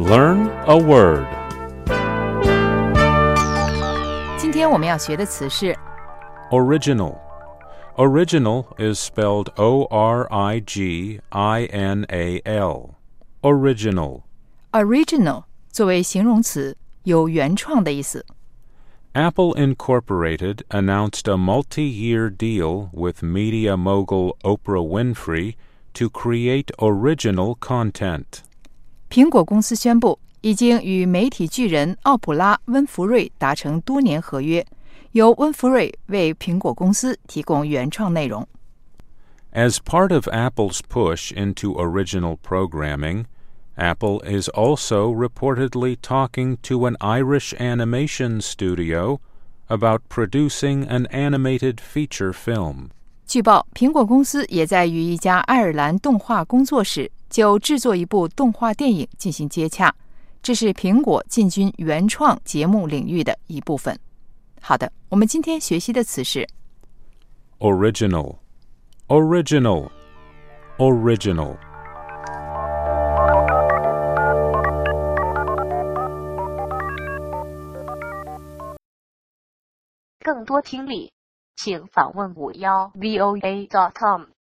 Learn a word. 今天我们要学的词是 Original. Original is spelled O-R-I-G-I-N-A-L. Original. original 作为形容词，有原创的意思。 Apple Incorporated announced a multi-year deal with media mogul Oprah Winfrey to create original content. 苹果公司宣布，已经与媒体巨人奥普拉·温弗瑞达成多年合约，由温弗瑞为苹果公司提供原创内容。 As part of Apple's push into original programming, Apple is also reportedly talking to an Irish animation studio about producing an animated feature film. 据报，苹果公司也在与一家爱尔兰动画工作室就制作一部动画电影进行接洽，这是苹果进军原创节目领域的一部分。好的，我们今天学习的词是 Original. Original. Original. 更多听力，请访问51voa.com。